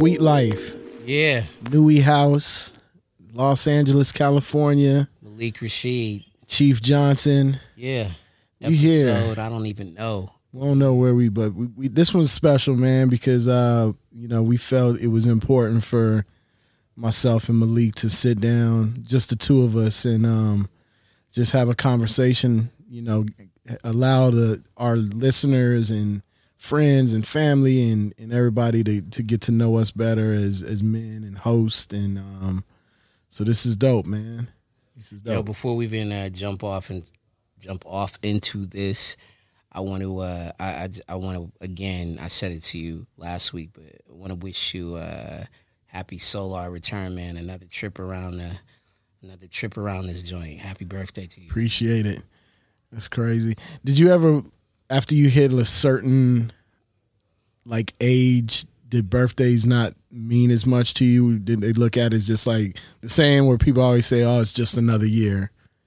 Sweet Life, Yeah. Newey House, Los Angeles, California. Malik Rashid. Chief Johnson. Yeah. We here. Episode, I don't even know. We don't know where but we this one's special, man, because we felt it was important for myself and Malik to sit down, just the two of us, and just have a conversation, allow our listeners and friends and family and everybody to get to know us better as men and hosts, and so this is dope, man. This is dope. Yo, before we even jump off into this, I want to I want to, again, I said it to you last week, but I want to wish you a happy solar return, man. Another trip around this joint. Happy birthday to you. Appreciate it. That's crazy. Did you ever, after you hit a certain age, did birthdays not mean as much to you? Did they look at it as just like the saying where people always say, "Oh, it's just another year"?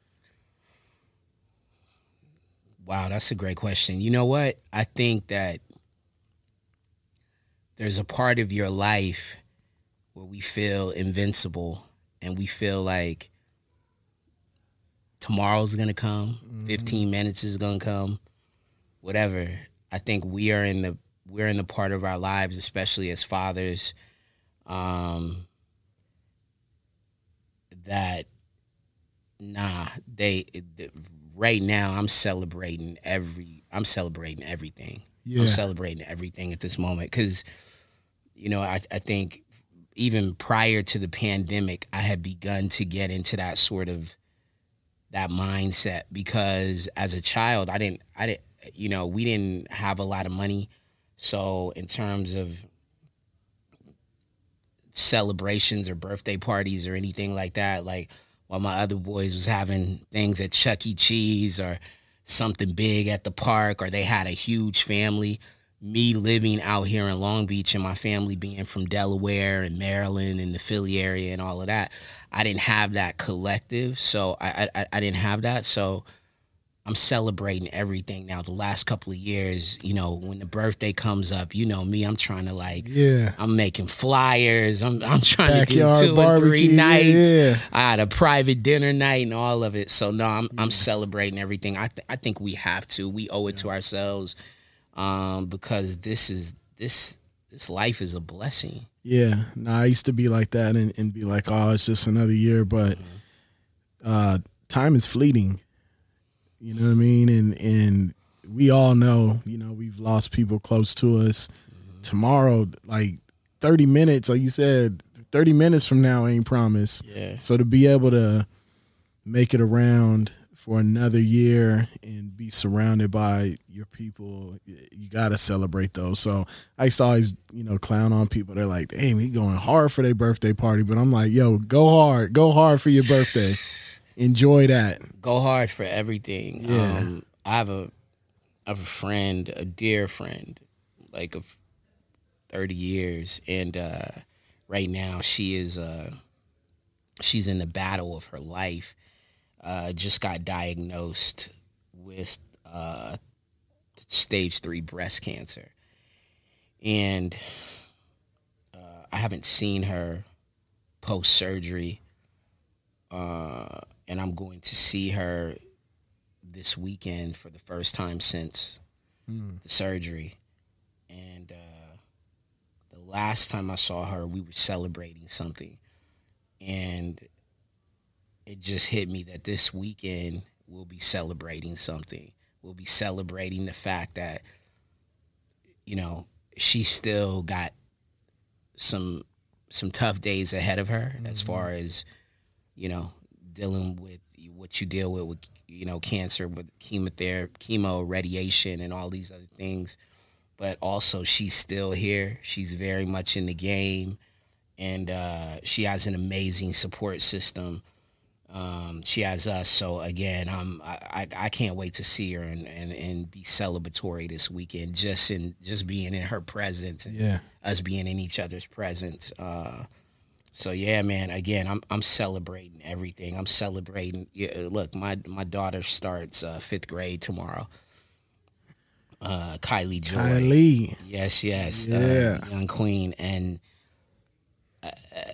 Wow, that's a great question. You know what? I think that there's a part of your life where we feel invincible and we feel like tomorrow's going to come, 15 minutes is going to come, whatever. I think we're in the part of our lives, especially as fathers, that right now I'm celebrating everything. Yeah. I'm celebrating everything at this moment because, I think even prior to the pandemic, I had begun to get into that sort of that mindset because as a child, we didn't have a lot of money. So in terms of celebrations or birthday parties or anything like that, like while my other boys was having things at Chuck E. Cheese or something big at the park, or they had a huge family, me living out here in Long Beach and my family being from Delaware and Maryland and the Philly area and all of that, I didn't have that collective. So I didn't have that. So I'm celebrating everything now. The last couple of years, when the birthday comes up, me, I'm trying to I'm making flyers. I'm trying Backyard to do 2 barbecue, and 3 nights. Yeah. I had a private dinner night and all of it. So no, I'm celebrating everything. I think we have to. We owe it to ourselves, because this life is a blessing. Yeah. No, I used to be like that and be like, oh, it's just another year, but time is fleeting. You know what I mean? And we all know, we've lost people close to us. Mm-hmm. Tomorrow, 30 minutes, like you said, 30 minutes from now ain't promised. Yeah. So to be able to make it around for another year and be surrounded by your people, you got to celebrate those. So I used to always, clown on people. They're like, damn, he going hard for their birthday party. But I'm like, yo, go hard for your birthday. Enjoy that. Go hard for everything. Yeah. I have a friend, a dear friend, of 30 years, and right now she's in the battle of her life. Just got diagnosed with stage 3 breast cancer, and I haven't seen her post surgery. And I'm going to see her this weekend for the first time since the surgery. And the last time I saw her, we were celebrating something. And it just hit me that this weekend we'll be celebrating something. We'll be celebrating the fact that, she still got some tough days ahead of her as far as, dealing with what you deal with cancer, with chemotherapy, chemo, radiation, and all these other things. But also she's still here. She's very much in the game, and she has an amazing support system. She has us. So again, I can't wait to see her and be celebratory this weekend, just being in her presence and us being in each other's presence. So yeah, man. Again, I'm celebrating everything. I'm celebrating. Yeah, look, my daughter starts 5th grade tomorrow. Kylie Joy. Kylie. Yes. Yeah. Young queen. And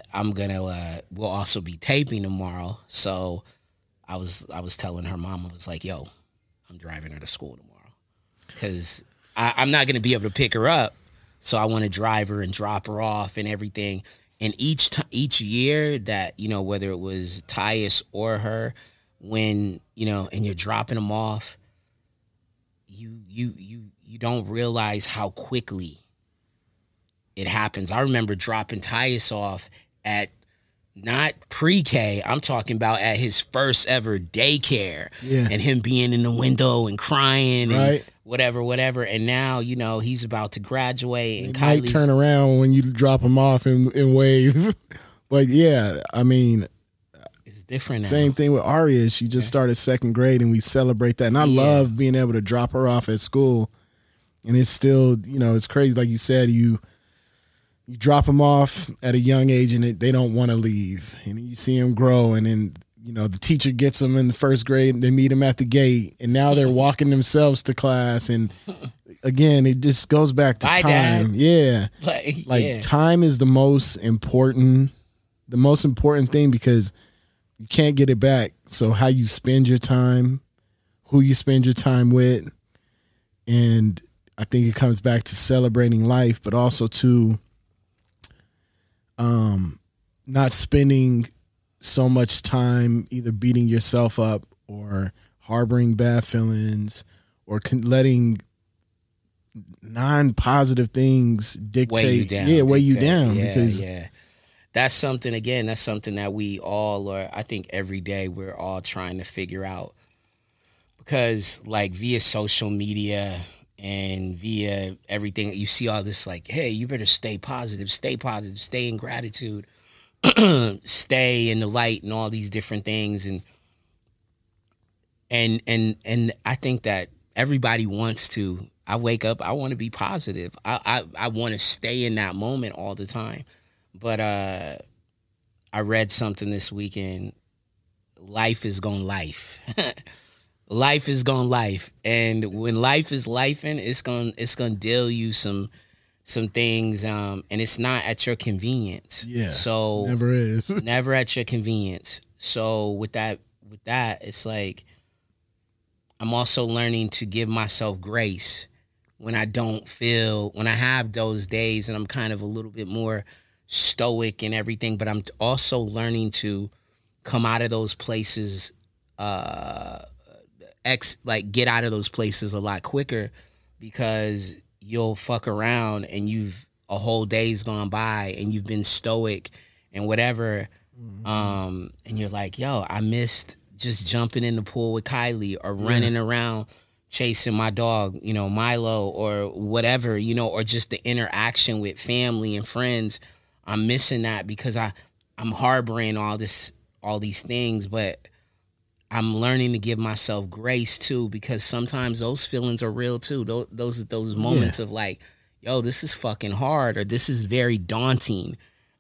we'll also be taping tomorrow. So I was telling her mom, I was like, yo, I'm driving her to school tomorrow because I'm not going to be able to pick her up. So I want to drive her and drop her off and everything. And each year that, whether it was Tyus or her, when, and you're dropping them off, you don't realize how quickly it happens. I remember dropping Tyus off at not pre-K, I'm talking about at his first ever daycare, and him being in the window and crying and whatever. And now, he's about to graduate and might turn around when you drop him off and wave. But yeah, I mean, it's different now. Same thing with Aria. She just started second grade and we celebrate that. And I love being able to drop her off at school. And it's still, it's crazy. Like you said, you drop them off at a young age and they don't want to leave. And you see them grow. And then, the teacher gets them in the first grade and they meet them at the gate. And now they're walking themselves to class. And again, it just goes back to Bye, time. Dad. Yeah. Like time is the most important thing because you can't get it back. So how you spend your time, who you spend your time with. And I think it comes back to celebrating life, but also to not spending so much time either beating yourself up or harboring bad feelings or letting non-positive things dictate, weigh you down. Because that's something, again, that's something that we all, or I think every day we're all trying to figure out, because like via social media and via everything, you see all this like, hey, you better stay positive, stay in gratitude, stay in the light and all these different things. And I think that everybody wants to, I wake up, I want to be positive. I want to stay in that moment all the time. But I read something this weekend, life is gonna life. Life is gonna life, and when life is lifing, it's gonna deal you some things, and it's not at your convenience. Yeah, so never is. Never at your convenience. So with that, it's like I'm also learning to give myself grace when I have those days, and I'm kind of a little bit more stoic and everything. But I'm also learning to come out of those places. Get out of those places a lot quicker, because you'll fuck around and a whole day's gone by and you've been stoic and whatever. And you're like, yo, I missed just jumping in the pool with Kylie or running around chasing my dog, Milo, or whatever, or just the interaction with family and friends. I'm missing that because I'm harboring all these things, but I'm learning to give myself grace too, because sometimes those feelings are real too. Those moments of like, yo, this is fucking hard, or this is very daunting.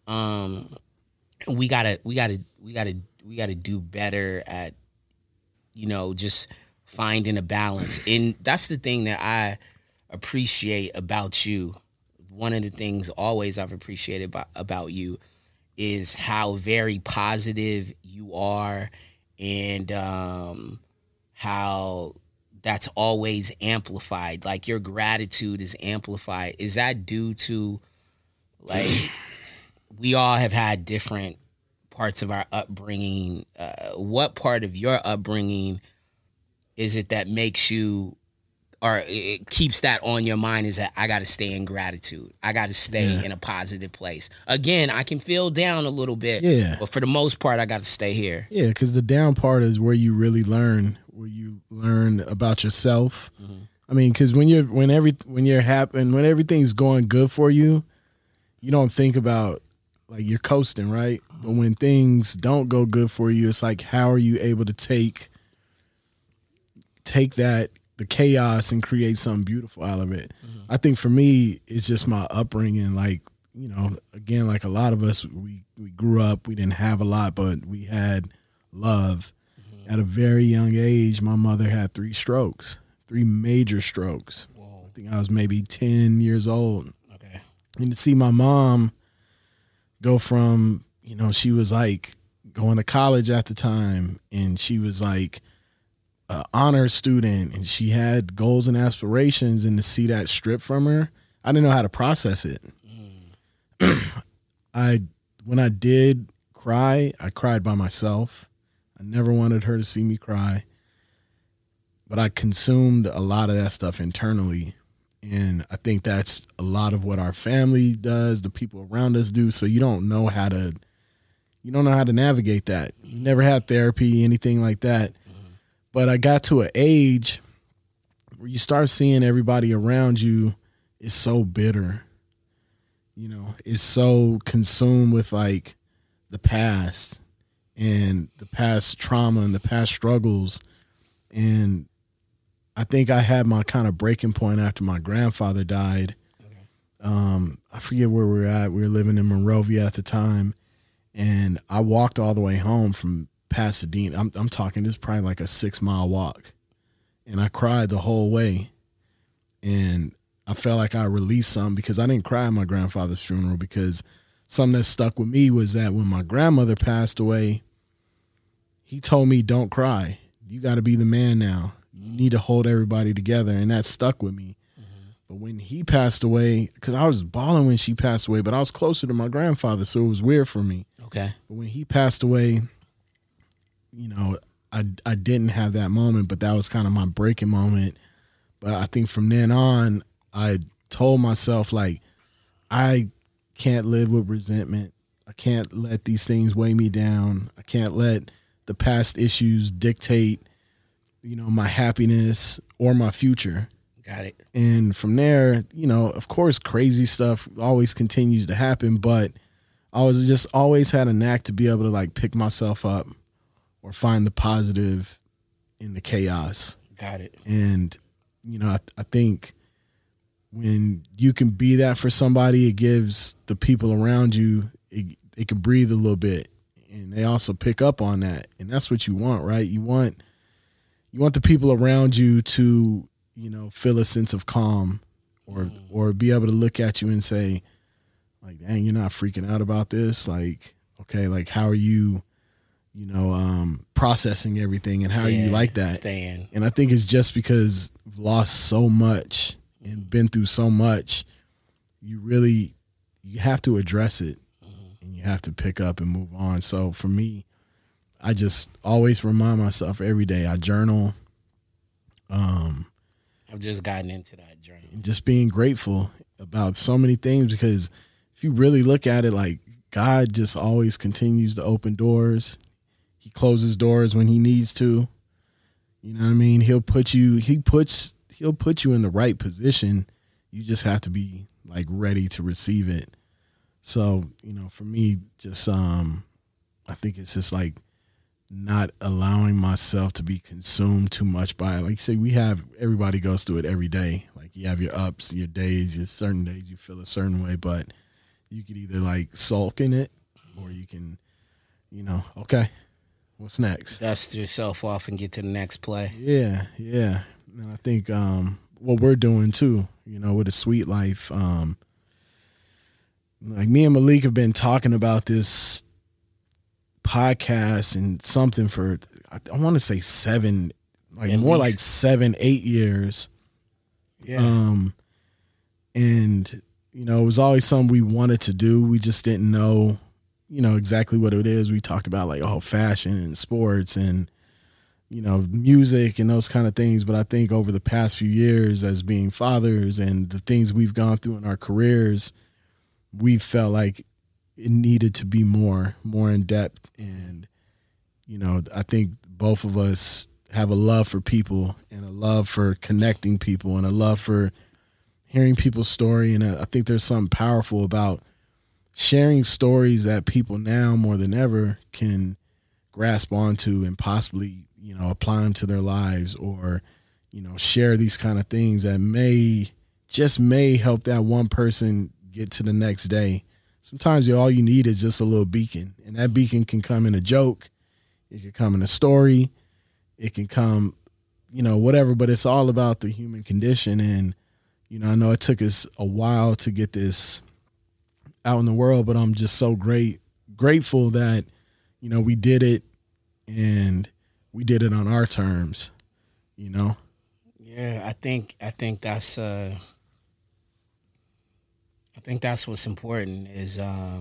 We gotta do better at, just finding a balance. And that's the thing that I appreciate about you. One of the things always I've appreciated about you is how very positive you are. And how that's always amplified. Like your gratitude is amplified. Is that due to, like, we all have had different parts of our upbringing. What part of your upbringing is it that makes you, or it keeps that on your mind, is that I got to stay in gratitude. I got to stay in a positive place. Again, I can feel down a little bit, but for the most part, I got to stay here. Yeah, because the down part is where you really learn, about yourself. Mm-hmm. I mean, because when everything's going good for you, you don't think about, like, you're coasting, right? Mm-hmm. But when things don't go good for you, it's like, how are you able to take that, the chaos, and create something beautiful out of it? Mm-hmm. I think for me, it's just my upbringing. Like, again, like a lot of us, we grew up, we didn't have a lot, but we had love. Mm-hmm. At a very young age, my mother had 3 major strokes. Whoa. I think I was maybe 10 years old. Okay. And to see my mom go from, she was like going to college at the time, and she was like an honor student, and she had goals and aspirations, and to see that stripped from her, I didn't know how to process it. When I did cry, I cried by myself. I never wanted her to see me cry, but I consumed a lot of that stuff internally. And I think that's a lot of what our family does, the people around us do. So you don't know how to navigate that. You never had therapy, anything like that. But I got to an age where you start seeing everybody around you is so bitter, is so consumed with like the past and the past trauma and the past struggles. And I think I had my kind of breaking point after my grandfather died. Okay. I forget where we were at. We were living in Monrovia at the time. And I walked all the way home from Pasadena. I'm talking, this is probably like a 6-mile walk. And I cried the whole way. And I felt like I released something, because I didn't cry at my grandfather's funeral, because something that stuck with me was that when my grandmother passed away, he told me, don't cry. You got to be the man now. You need to hold everybody together. And that stuck with me. But when he passed away, because I was bawling when she passed away, but I was closer to my grandfather, so it was weird for me. Okay. But when he passed away, I didn't have that moment, but that was kind of my breaking moment. But I think from then on, I told myself, like, I can't live with resentment. I can't let these things weigh me down. I can't let the past issues dictate, my happiness or my future. Got it. And from there, of course, crazy stuff always continues to happen, but I was just always had a knack to be able to like pick myself up or find the positive in the chaos. Got it. And, I think when you can be that for somebody, it gives the people around you, it can breathe a little bit, and they also pick up on that. And that's what you want, right? You want the people around you to, feel a sense of calm, or be able to look at you and say, like, dang, you're not freaking out about this. Like, okay, like, how are you, processing everything, and how are you like that? Staying. And I think it's just because I've lost so much and been through so much, you have to address it, and you have to pick up and move on. So for me, I just always remind myself every day. I journal. I've just gotten into that journey. Just being grateful about so many things, because if you really look at it, like, God just always continues to open doors. He closes doors when he needs to. You know what I mean? He'll put you in the right position. You just have to be like ready to receive it. So, for me, just I think it's just like not allowing myself to be consumed too much by it. Like you say, everybody goes through it every day. Like, you have your ups, your days, your certain days you feel a certain way, but you could either like sulk in it, or you can, okay, what's next? Dust yourself off and get to the next play. Yeah. And I think what we're doing too, with a Sweet Life, like me and Malik have been talking about this podcast and something for, I want to say 7, like more like 7, 8 years. Yeah. And, it was always something we wanted to do. We just didn't know, exactly what it is. We talked about like, fashion and sports and, music and those kind of things. But I think over the past few years, as being fathers and the things we've gone through in our careers, we felt like it needed to be more in depth. And, I think both of us have a love for people and a love for connecting people and a love for hearing people's story. And I think there's something powerful about sharing stories that people now more than ever can grasp onto and possibly, apply them to their lives, or, share these kind of things that may help that one person get to the next day. Sometimes all you need is just a little beacon, and that beacon can come in a joke. It can come in a story. It can come, whatever, but it's all about the human condition. And, I know it took us a while to get this out in the world, but I'm just so grateful grateful that, you know, we did it and we did it on our terms, you know? Yeah, I think that's what's important is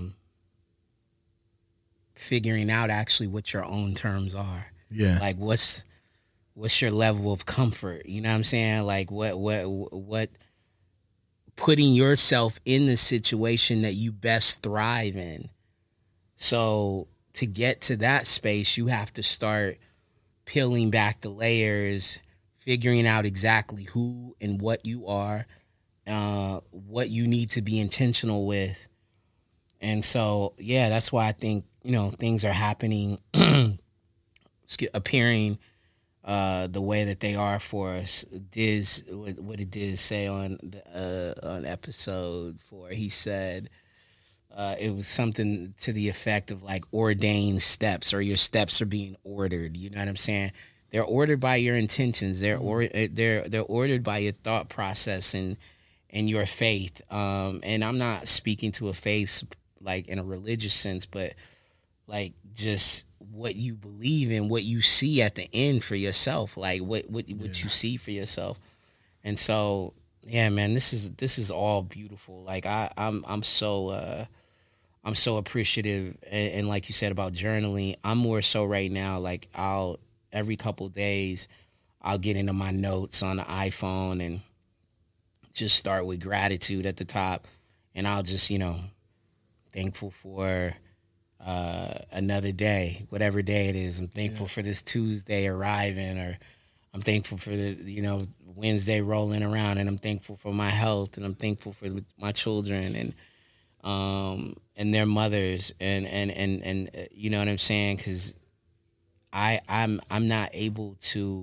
figuring out actually what your own terms are. Yeah. Like what's your level of comfort? You know what I'm saying? Like what putting yourself in the situation that you best thrive in. So to get to that space, you have to start peeling back the layers, figuring out exactly who and what you are, what you need to be intentional with. And so, yeah, that's why I think, you know, things are happening, appearing the way that they are for us. What did Diz say on episode 4? He said it was something to the effect of like ordained steps, or your steps are being ordered. You know what I'm saying? They're ordered by your intentions. They're ordered by your thought process and your faith. And I'm not speaking to a faith like in a religious sense, but like just what you believe in, what you see at the end for yourself, like what you see for yourself. And so, yeah, man, this is all beautiful. Like I'm so appreciative, and like you said about journaling, I'm more so right now. Like every couple days, I'll get into my notes on the iPhone and just start with gratitude at the top, and I'll just, you know, thankful for another day, whatever day it is. I'm thankful for this Tuesday arriving, or I'm thankful for the, you know, Wednesday rolling around, and I'm thankful for my health, and I'm thankful for my children and their mothers, and you know what I'm saying? Because I'm not able to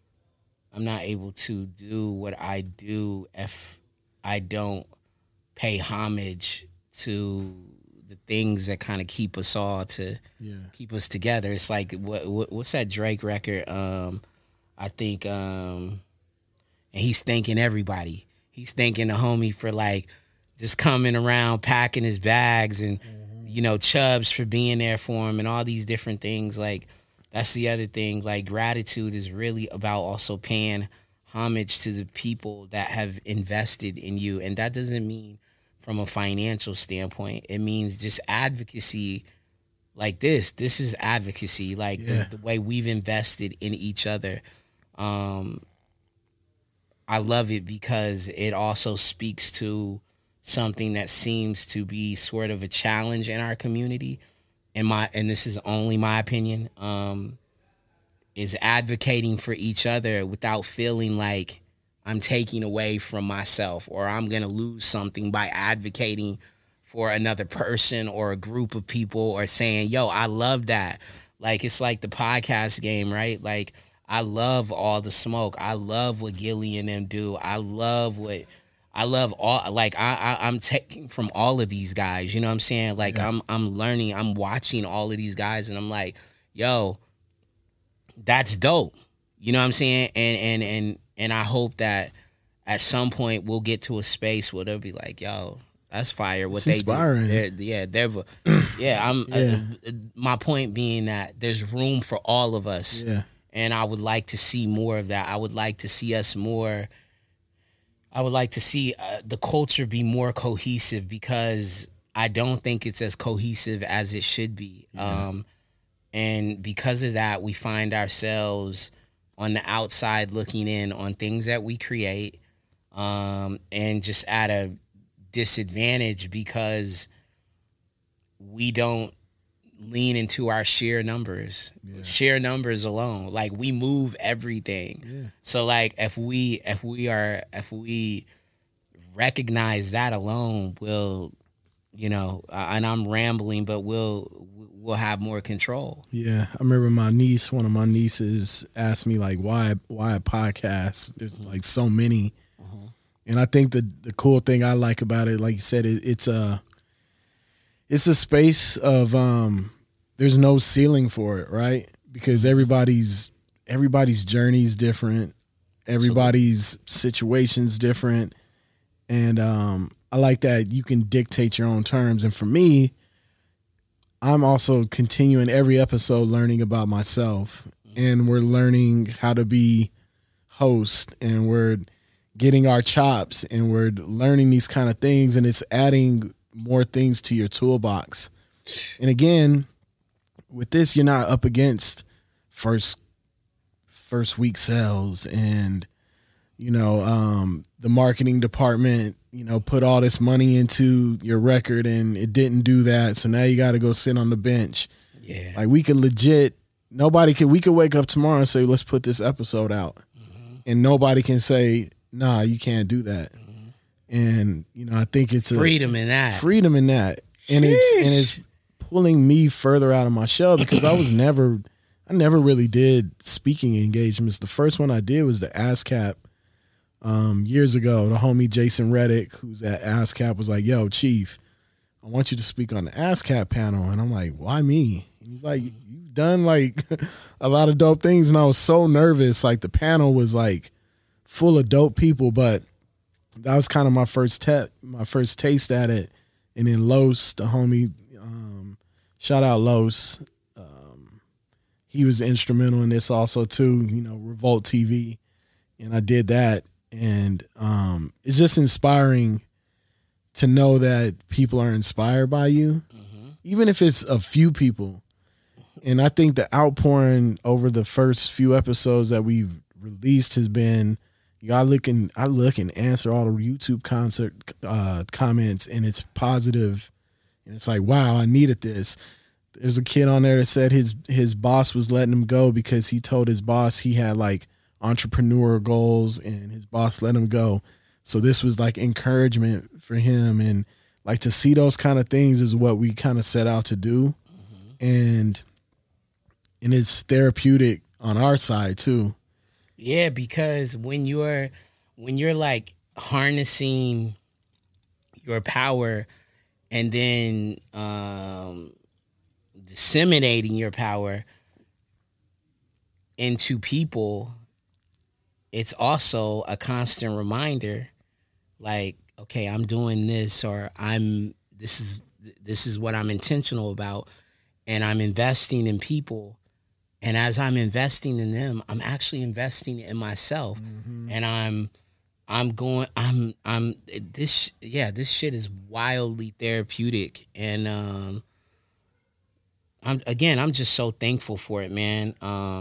do what I do if I don't pay homage to the things that kind of keep us all keep us together. It's like what's that Drake record? I think and he's thanking everybody. He's thanking the homie for like just coming around, packing his bags, and you know, Chubbs for being there for him, and all these different things. Like that's the other thing. Like gratitude is really about also paying homage to the people that have invested in you, and that doesn't mean from a financial standpoint. It means just advocacy. Like this is advocacy. Like the way we've invested in each other. I love it because it also speaks to something that seems to be sort of a challenge in our community. And this is only my opinion, is advocating for each other without feeling like I'm taking away from myself, or I'm going to lose something by advocating for another person or a group of people, or saying, yo, I love that. Like, it's like the podcast game, right? Like, I love all the smoke. I love what Gilly and them do. I love all, like, I'm taking from all of these guys, you know what I'm saying? Like, I'm learning, I'm watching all of these guys, and I'm like, yo, that's dope. You know what I'm saying? And I hope that at some point we'll get to a space where they'll be like, yo, that's fire. What it's they inspiring. do. My point being that there's room for all of us. Yeah. And I would like to see more of that. I would like to see us more. I would like to see the culture be more cohesive, because I don't think it's as cohesive as it should be. Yeah. And because of that, we find ourselves on the outside looking in on things that we create, and just at a disadvantage because we don't lean into our sheer numbers. Sheer numbers alone. Like, we move everything. Yeah. So like if we recognize that alone, we'll, you know, and I'm rambling, but we'll have more control. Yeah. I remember one of my nieces asked me like, why a podcast? There's like so many. And I think the cool thing I like about it, like you said, it's a space of there's no ceiling for it, right? Because everybody's journey is different, everybody's situation's different, and I like that you can dictate your own terms. And for me, I'm also continuing every episode learning about myself, and we're learning how to be host, and we're getting our chops, and we're learning these kind of things, and it's adding more things to your toolbox. And again, with this, you're not up against first week sales and the marketing department, put all this money into your record and it didn't do that. So now you got to go sit on the bench. Yeah. Like we could we could wake up tomorrow and say, let's put this episode out. Mm-hmm. And nobody can say, nah, you can't do that. Mm-hmm. And, I think it's freedom in that. And it's pulling me further out of my shell because I never really did speaking engagements. The first one I did was the ASCAP. Years ago, the homie Jason Reddick, who's at ASCAP, was like, yo, Chief, I want you to speak on the ASCAP panel. And I'm like, why me? And he's like, you've done like a lot of dope things. And I was so nervous. Like the panel was like full of dope people, but that was kind of my first taste at it. And then Los, the homie, shout out Los. He was instrumental in this also too, Revolt TV. And I did that. And it's just inspiring to know that people are inspired by you, even if it's a few people. And I think the outpouring over the first few episodes that we've released has been, I look and answer all the YouTube comments, and it's positive. And it's like, wow, I needed this. There's a kid on there that said his boss was letting him go because he told his boss he had like entrepreneur goals and his boss let him go. So this was like encouragement for him, and like to see those kind of things is what we kind of set out to do. And it's therapeutic on our side too. Yeah, because when you're like harnessing your power and then disseminating your power into people, it's also a constant reminder, like, okay, I'm doing this, or this is what I'm intentional about, and I'm investing in people. And as I'm investing in them, I'm actually investing in myself. And this shit is wildly therapeutic. And I'm just so thankful for it, man.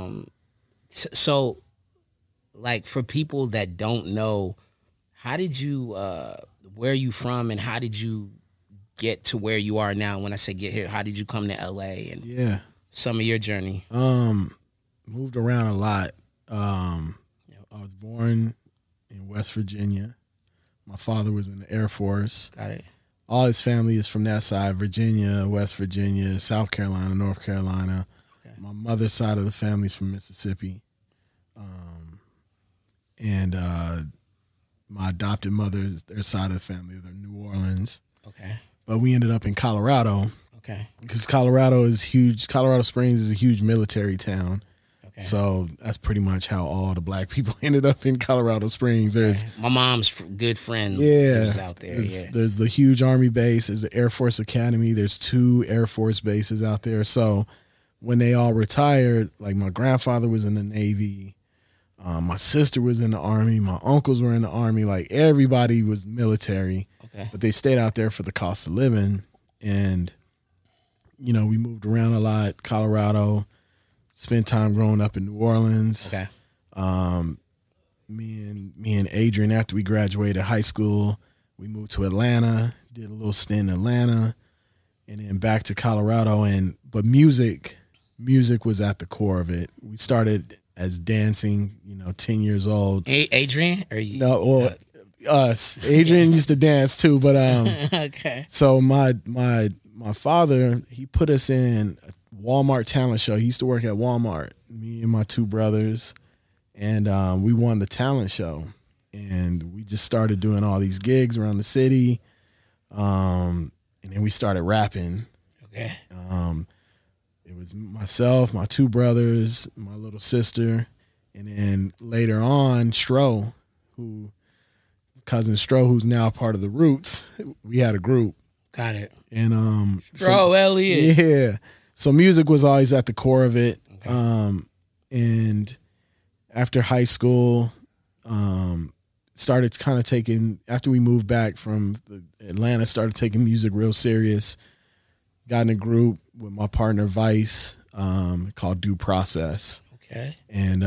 So like for people that don't know, how did you, where are you from, and how did you get to where you are now? When I say get here, how did you come to LA and some of your journey? Moved around a lot. I was born in West Virginia. My father was in the Air Force. Got it. All his family is from that side: Virginia, West Virginia, South Carolina, North Carolina. Okay. My mother's side of the family is from Mississippi. And my adopted mother's, their side of the family, they're New Orleans. Okay. But we ended up in Colorado. Okay. Because Colorado is huge. Colorado Springs is a huge military town. Okay. So that's pretty much how all the black people ended up in Colorado Springs. There's my mom's good friend lives out there. There's the huge Army base. There's the Air Force Academy. There's 2 Air Force bases out there. So when they all retired, like my grandfather was in the Navy. My sister was in the Army. My uncles were in the Army. Like everybody was military. Okay. But they stayed out there for the cost of living. And, we moved around a lot. Colorado, spent time growing up in New Orleans. Okay. Me and Adrian, after we graduated high school, we moved to Atlanta, did a little stint in Atlanta, and then back to Colorado. But music was at the core of it. We started as dancing, 10 years old. Adrian? Or you? No, well, us. Adrian used to dance too, but okay. So my father, he put us in a Walmart talent show. He used to work at Walmart, me and my 2 brothers, and we won the talent show. And we just started doing all these gigs around the city, and then we started rapping. Okay. It was myself, my 2 brothers, my little sister, and then later on, cousin Stro, who's now part of the Roots. We had a group, Got it. And Bro, Elliott. yeah. So music was always at the core of it. Okay. And after high school, started kind of taking, after we moved back from Atlanta, started taking music real serious. Got in a group with my partner Vice called Due Process. Okay. And,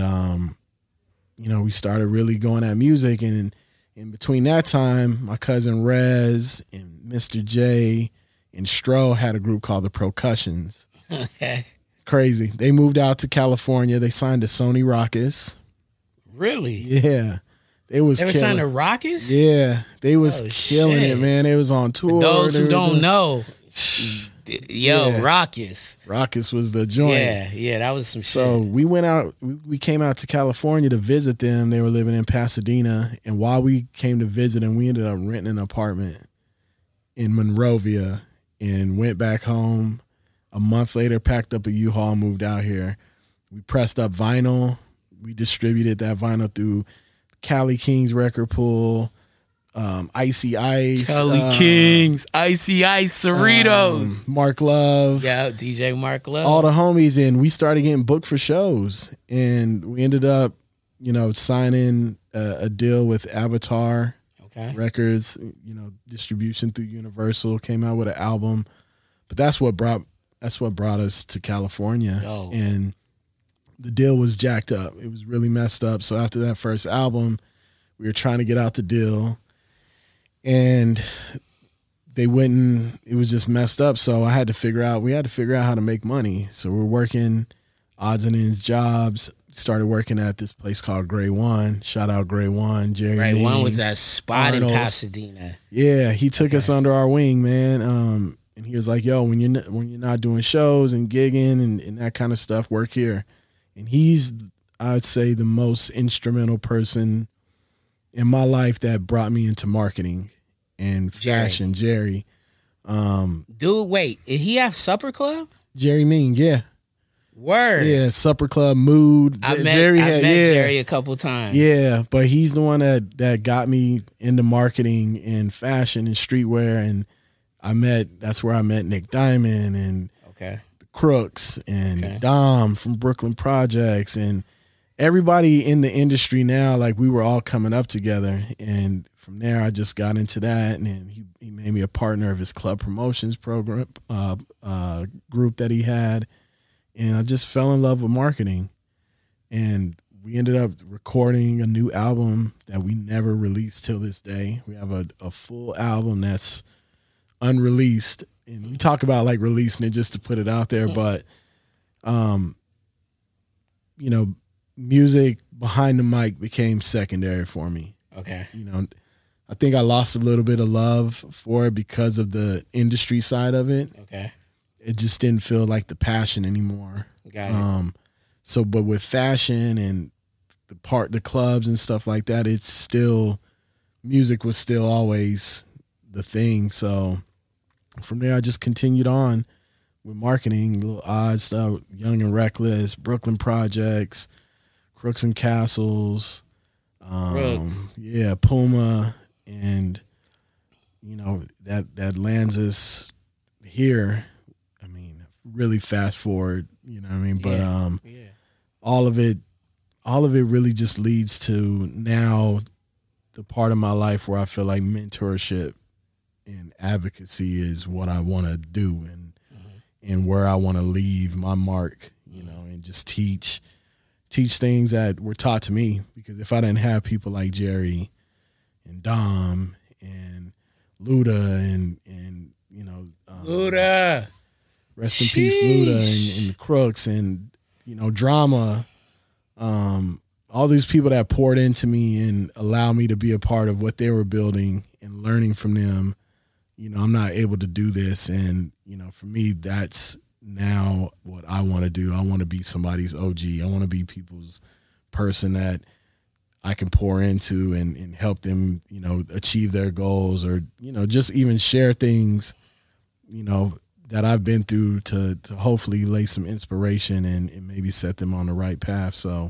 we started really going at music. And in between that time, my cousin Rez and Mr. J and Stro had a group called the Percussions. Okay. Crazy. They moved out to California. They signed to Sony Rockets. Really? Yeah. They were signed to Rockets? Yeah. They was killing it, man. They was on tour. For those who don't know, Yeah. Rockets. Rockets was the joint. Yeah, that was some shit. So we went out, we came out to California to visit them. They were living in Pasadena. And while we came to visit them, we ended up renting an apartment in Monrovia and went back home. A month later, packed up a U-Haul, moved out here. We pressed up vinyl. We distributed that vinyl through Cali Kings record pool, Icy Ice. Cali Kings, Icy Ice, Cerritos. Mark Love. Yeah, DJ Mark Love. All the homies. And we started getting booked for shows. And we ended up, signing a deal with Avatar Records, distribution through Universal, came out with an album. But that's what brought us to California. Oh. And the deal was jacked up. It was really messed up. So after that first album, we were trying to get out the deal and they wouldn't, it was just messed up. So we had to figure out how to make money. So we're working odds and ends jobs, started working at this place called Gray One. Shout out Gray One, Jerry. Gray Mean, One was that spot Arnold. in Pasadena. Yeah, he took us under our wing, man. And he was like, yo, when you're not doing shows and gigging and that kind of stuff, work here. And he's, I'd say, the most instrumental person in my life that brought me into marketing and fashion, Jerry. Dude, wait, did he have Supper Club? Jerry Mean, yeah. Word. Yeah, Supper Club, Mood. I met Jerry a couple times. Yeah, but he's the one that got me into marketing and fashion and streetwear. And that's where I met Nick Diamond and the Crooks and Dom from Brooklyn Projects and everybody in the industry now. Like, we were all coming up together. And from there, I just got into that. And then he made me a partner of his club promotions program, group that he had. And I just fell in love with marketing. And we ended up recording a new album that we never released till this day. We have a full album that's unreleased, and we talk about like releasing it just to put it out there, but music behind the mic became secondary for me. Okay. I think I lost a little bit of love for it because of the industry side of it. Okay. It just didn't feel like the passion anymore. Got it. So but with fashion and the clubs and stuff like that, it's still, music was still always the thing. So from there, I just continued on with marketing, little odd stuff, Young and Reckless, Brooklyn Projects, Crooks and Castles, Puma, and that lands us here. I mean, really fast forward, what I mean? But all of it really just leads to now the part of my life where I feel like mentorship and advocacy is what I want to do and where I want to leave my mark, and just teach things that were taught to me. Because if I didn't have people like Jerry and Dom and Luda and Luda, rest in peace, Luda and the Crooks and Drama, all these people that poured into me and allowed me to be a part of what they were building and learning from them. I'm not able to do this. And, for me, that's now what I want to do. I want to be somebody's OG. I want to be people's person that I can pour into and help them, achieve their goals or, just even share things, that I've been through to hopefully lay some inspiration and maybe set them on the right path. So,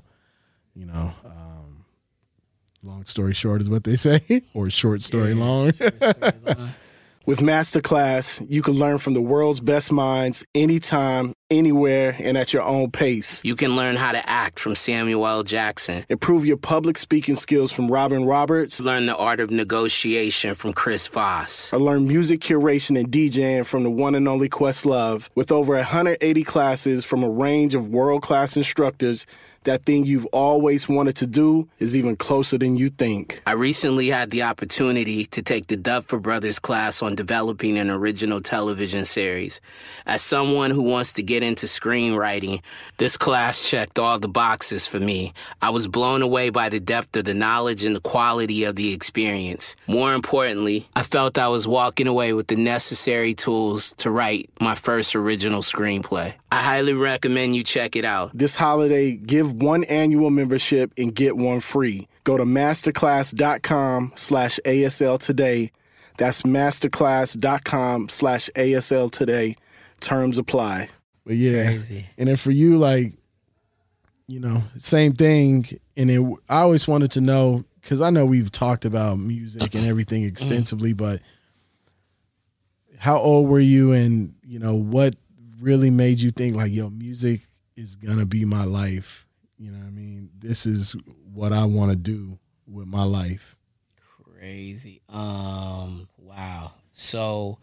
long story short is what they say, or short story long. With Masterclass, you can learn from the world's best minds anytime, anywhere, and at your own pace. You can learn how to act from Samuel L. Jackson. Improve your public speaking skills from Robin Roberts. Learn the art of negotiation from Chris Voss. Or learn music curation and DJing from the one and only Questlove. With over 180 classes from a range of world-class instructors, that thing you've always wanted to do is even closer than you think. I recently had the opportunity to take the Duffer Brothers class on developing an original television series. As someone who wants to get into screenwriting, this class checked all the boxes for me. I was blown away by the depth of the knowledge and the quality of the experience. More importantly, I felt I was walking away with the necessary tools to write my first original screenplay. I highly recommend you check it out. This holiday, give one annual membership and get one free. Go to masterclass.com/ASL today. That's masterclass.com/ASL today. Terms apply. But yeah, Crazy. And then for you, like, you know, same thing. And then I always wanted to know, because I know we've talked about music and everything extensively, but how old were you, and, you know, what really made you think like, yo, music is going to be my life? You know what I mean? This is what I want to do with my life. Crazy. Wow. So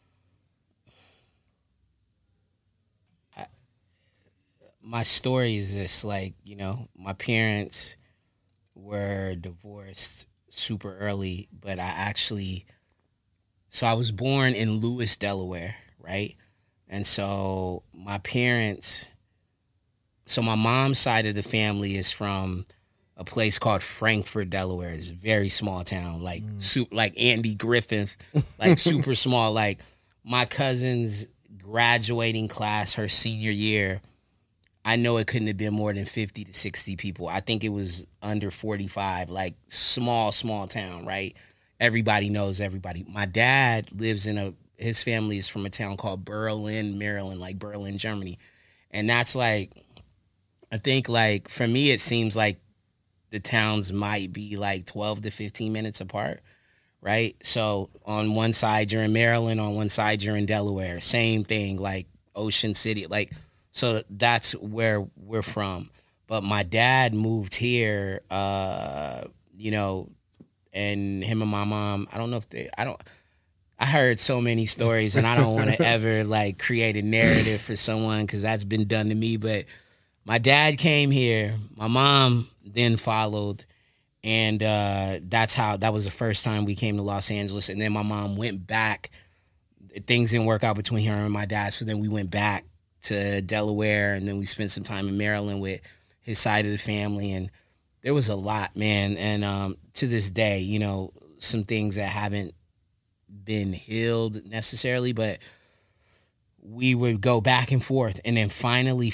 my story is this, like, you know, my parents were divorced super early, but I was born in Lewis, Delaware, right? And so my mom's side of the family is from a place called Frankfort, Delaware. It's a very small town, like like Andy Griffith, like super small. Like my cousin's graduating class, her senior year, I know it couldn't have been more than 50 to 60 people. I think it was under 45, like small town, right? Everybody knows everybody. My dad lives his family is from a town called Berlin, Maryland, like Berlin, Germany. And that's like, I think, like, for me, it seems like the towns might be like 12 to 15 minutes apart, right? So on one side, you're in Maryland. On one side, you're in Delaware. Same thing, like Ocean City. Like, so that's where we're from. But my dad moved here, you know, and him and my mom, I heard so many stories, and I don't want to ever, like, create a narrative for someone, because that's been done to me. But my dad came here. My mom then followed, and that was the first time we came to Los Angeles. And then my mom went back. Things didn't work out between her and my dad, so then we went back to Delaware, and then we spent some time in Maryland with his side of the family. And there was a lot, man. And to this day, you know, some things that haven't been healed necessarily, but we would go back and forth, and then finally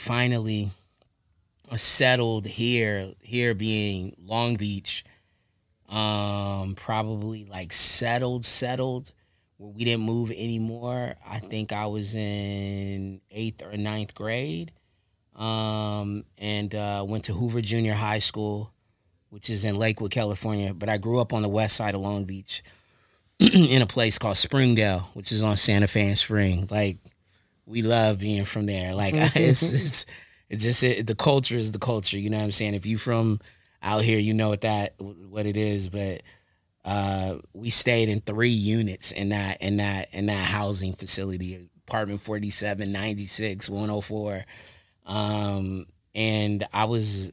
settled here being Long Beach, probably like settled where we didn't move anymore. I think I was in 8th or 9th grade, and went to Hoover Junior High School, which is in Lakewood, California, but I grew up on the west side of Long Beach in a place called Springdale, which is on Santa Fe and Spring. Like, we love being from there. Like, it's just the culture is the culture. You know what I'm saying? If you from out here, you know what it is. But we stayed in 3 units in that housing facility, apartment 47, 96, 104. And I was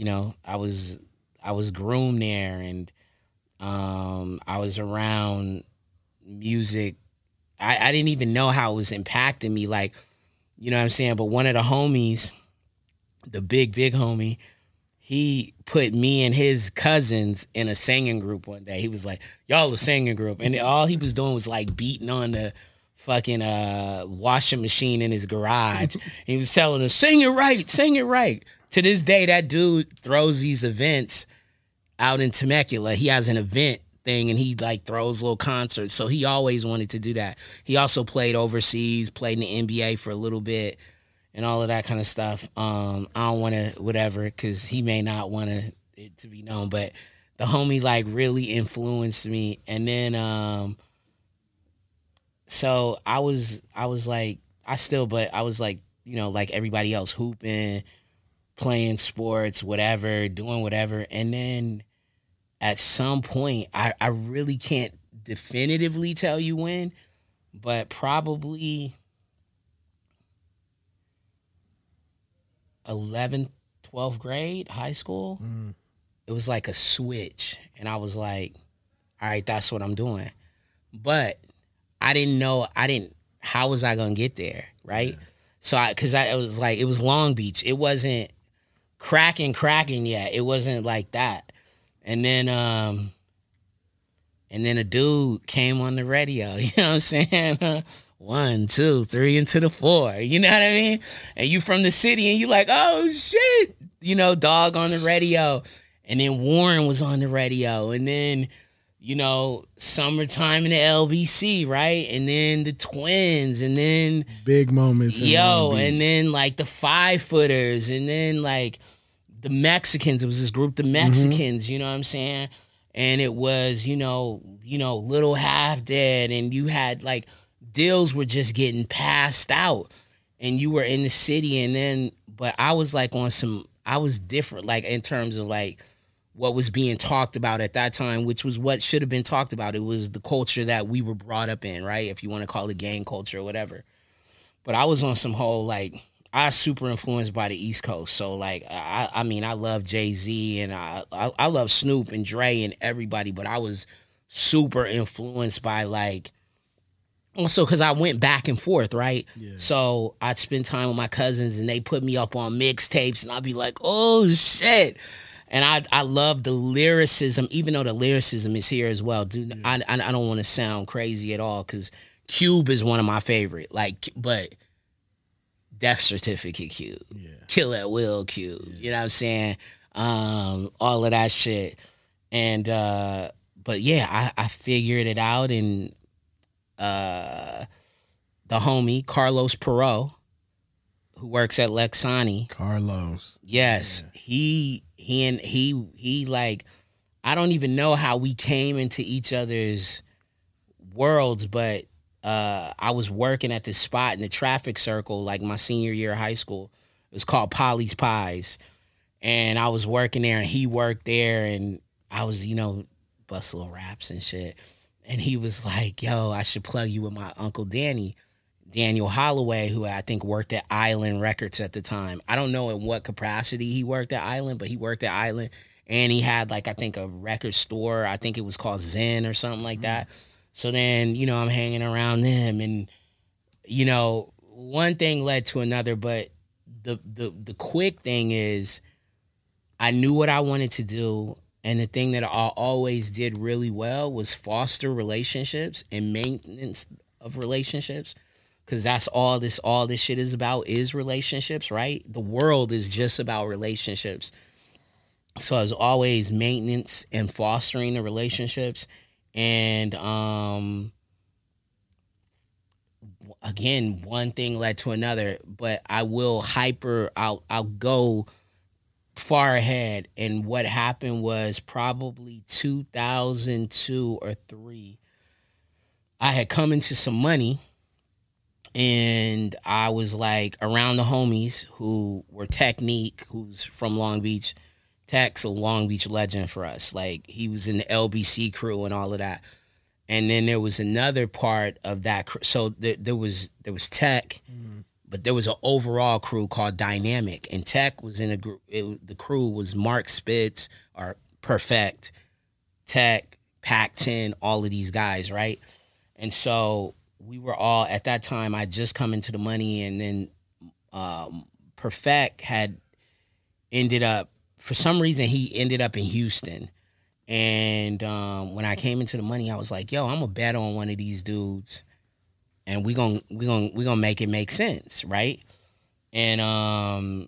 groomed there, and I was around music. I didn't even know how it was impacting me, like, you know what I'm saying? But one of the homies, the big homie, he put me and his cousins in a singing group one day. He was like, y'all a singing group. And all he was doing was like beating on the fucking washing machine in his garage. He was telling us, sing it right. To this day, that dude throws these events out in Temecula. He has an event thing, and he like throws little concerts. So he always wanted to do that. He also played overseas, played in the NBA for a little bit, and all of that kind of stuff. I don't want to whatever, because he may not want it to be known, but the homie like really influenced me. And then So I was like, but I was like, you know, like everybody else, hooping, playing sports, whatever, doing whatever. And then at some point, I really can't definitively tell you when, but probably 11th, 12th grade, high school. It was like a switch. And I was like, all right, that's what I'm doing. But I didn't know, how was I going to get there, right? Yeah. So it was like, it was Long Beach. It wasn't cracking yet. It wasn't like that. And then a dude came on the radio, you know what I'm saying? 1, 2, 3 into the 4, you know what I mean? And you from the city and you like, oh shit, you know, Dog on the radio. And then Warren was on the radio. And then, you know, Summertime in the LBC, right? And then the Twins, and then big moments. And then like the 5-footers, and then like the Mexicans. It was this group, the Mexicans, you know what I'm saying? And it was, you know, Little Half Dead, and you had like deals were just getting passed out, and you were in the city. And then, but I was like I was different, like in terms of like what was being talked about at that time, which was what should have been talked about. It was the culture that we were brought up in, right? If you want to call it gang culture or whatever. But I was on some whole, like, I was super influenced by the East Coast. So, like, I mean, I love Jay-Z, and I love Snoop and Dre and everybody, but I was super influenced by, like, also because I went back and forth, right? Yeah. So I'd spend time with my cousins, and they put me up on mixtapes, and I'd be like, oh, shit. And I love the lyricism, even though the lyricism is here as well. Dude, yeah. I don't want to sound crazy at all, because Cube is one of my favorite. Like, but Death Certificate Cube, Kill at Will Cube, you know what I'm saying? All of that shit. And but yeah, I figured it out, and the homie Carlos Perot, who works at Lexani. Carlos. Yes, yeah. He like, I don't even know how we came into each other's worlds, but I was working at this spot in the traffic circle, like my senior year of high school. It was called Polly's Pies. And I was working there, and he worked there, and I was, you know, busting raps and shit. And he was like, yo, I should plug you with my Uncle Daniel Holloway, who I think worked at Island Records at the time. I don't know in what capacity he worked at Island, but he worked at Island, and he had, like, I think a record store. I think it was called Zen or something like that. So then, you know, I'm hanging around them, and, you know, one thing led to another, but the quick thing is I knew what I wanted to do, and the thing that I always did really well was foster relationships and maintenance of relationships. Because that's all this shit is about, is relationships, right? The world is just about relationships. So it was always maintenance and fostering the relationships. And again, one thing led to another. But I will I'll go far ahead. And what happened was probably 2002 or 2003. I had come into some money. And I was like around the homies who were Technique, who's from Long Beach. Tech's a Long Beach legend for us. Like, he was in the LBC crew and all of that. And then there was another part of that. So there was Tech, but there was an overall crew called Dynamic. And Tech was in a group. The crew was Mark Spitz, or Perfect, Tech, Pac-10, all of these guys, right? And so we were all, at that time, I'd just come into the money, and then Perfect had ended up, for some reason, he ended up in Houston. And when I came into the money, I was like, yo, I'm gonna bet on one of these dudes, and we gonna make it make sense, right? And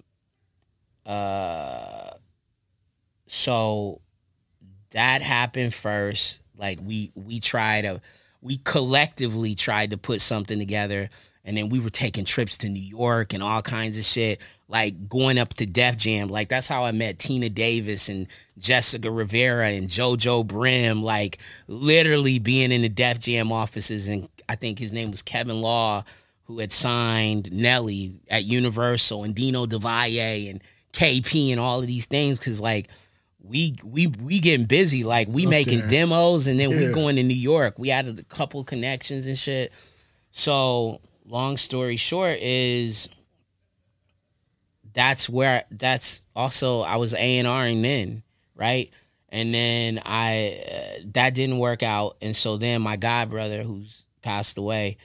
so that happened first. Like, we collectively tried to put something together, and then we were taking trips to New York and all kinds of shit. like going up to Def Jam. Like that's how I met Tina Davis and Jessica Rivera and JoJo Brim, like literally being in the Def Jam offices. And I think his name was Kevin Law, who had signed Nelly at Universal, and Dino DeValle and KP and all of these things. Cause like we getting busy, like we making demos, and then we going to New York. We had a couple connections and shit. So long story short is that's also I was A&Ring then, right? And then that didn't work out, and so then my god brother, who's passed away,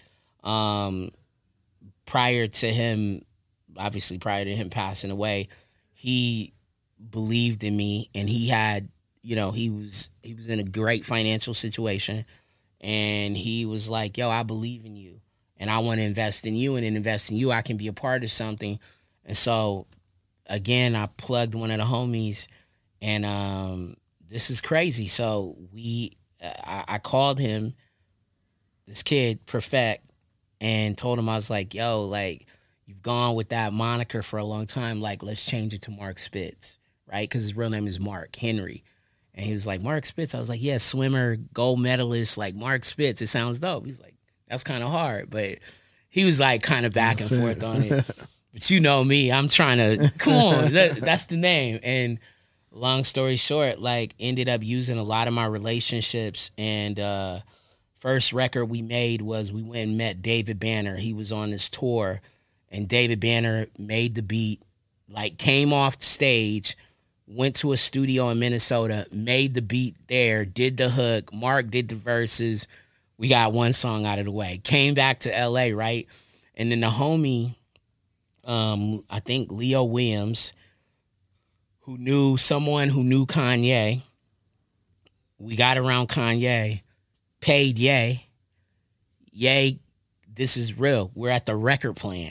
prior to him passing away, he believed in me, and he had, he was in a great financial situation, and he was like, yo, I believe in you, and I want to invest in you, and in investing in you, I can be a part of something. And so, again, I plugged one of the homies, and this is crazy. So I called him, this kid, Perfect, and told him, I was like, yo, like, you've gone with that moniker for a long time. Like, let's change it to Mark Spitz, right? Because his real name is Mark Henry. And he was like, Mark Spitz? I was like, yeah, swimmer, gold medalist, like Mark Spitz. It sounds dope. He's like, that's kind of hard. But he was like kind of back and forth on it. But you know me, I'm trying to, come on, that's the name. And long story short, like, ended up using a lot of my relationships. And first record we made was we went and met David Banner. He was on this tour, and David Banner made the beat, like came off the stage, went to a studio in Minnesota, made the beat there, did the hook, Mark did the verses. We got one song out of the way. Came back to LA, right? And then the homie, I think Leo Williams, who knew someone who knew Kanye, we got around Kanye, paid Ye. Ye, this is real. We're at the record plant.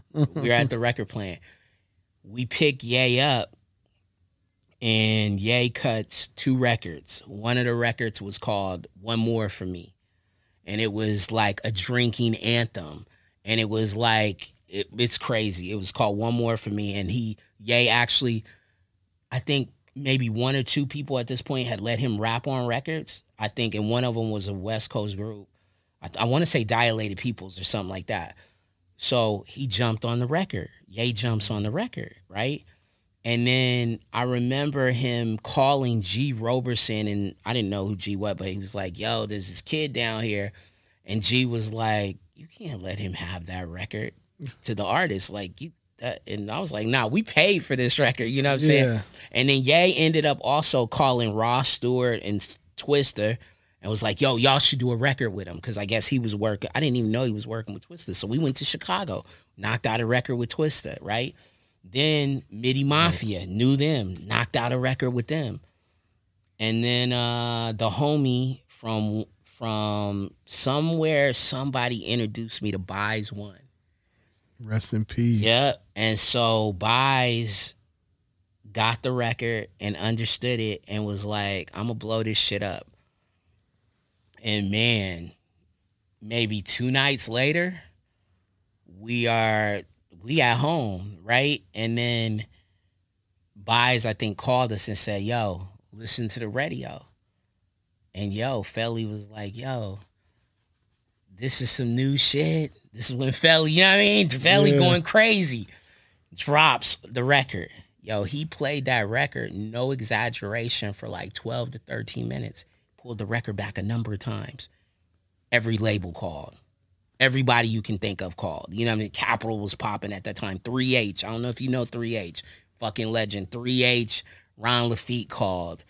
We pick Ye up, and Ye cuts 2 records. One of the records was called One More For Me, and it was like a drinking anthem, and it was like, it's crazy. It was called One More For Me, and Ye actually, I think maybe 1 or 2 people at this point had let him rap on records, I think, and one of them was a West Coast group. I want to say Dilated Peoples or something like that. So he jumped on the record. Ye jumps on the record, right? And then I remember him calling G Roberson, and I didn't know who G was, but he was like, yo, there's this kid down here. And G was like, you can't let him have that record, to the artist. Like, and I was like, nah, we paid for this record, you know what I'm saying? And then Ye ended up also calling Ross Stewart and Twista, and was like, yo, y'all should do a record with him, because I guess he was working. I didn't even know he was working with Twista. So we went to Chicago, knocked out a record with Twista, right? Then Midi Mafia, knew them, knocked out a record with them. And then the homie from somewhere, somebody introduced me to Buys One. Rest in peace. Yep. And so Buys got the record and understood it and was like, I'm going to blow this shit up. And man, maybe 2 nights later, we at home, right? And then Buys, I think, called us and said, yo, listen to the radio. And yo, Felly was like, yo, this is some new shit. This is when Felly, you know what I mean? Felly going crazy. Drops the record. Yo, he played that record, no exaggeration, for like 12 to 13 minutes. Pulled the record back a number of times. Every label called. Everybody you can think of called. You know what I mean? Capitol was popping at that time. 3H. I don't know if you know 3H. Fucking legend. 3H. Ron Laffitte called.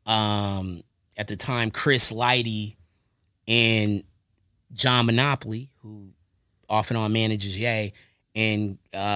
At the time, Chris Lighty and John Monopoly, who off and on manages Ye, and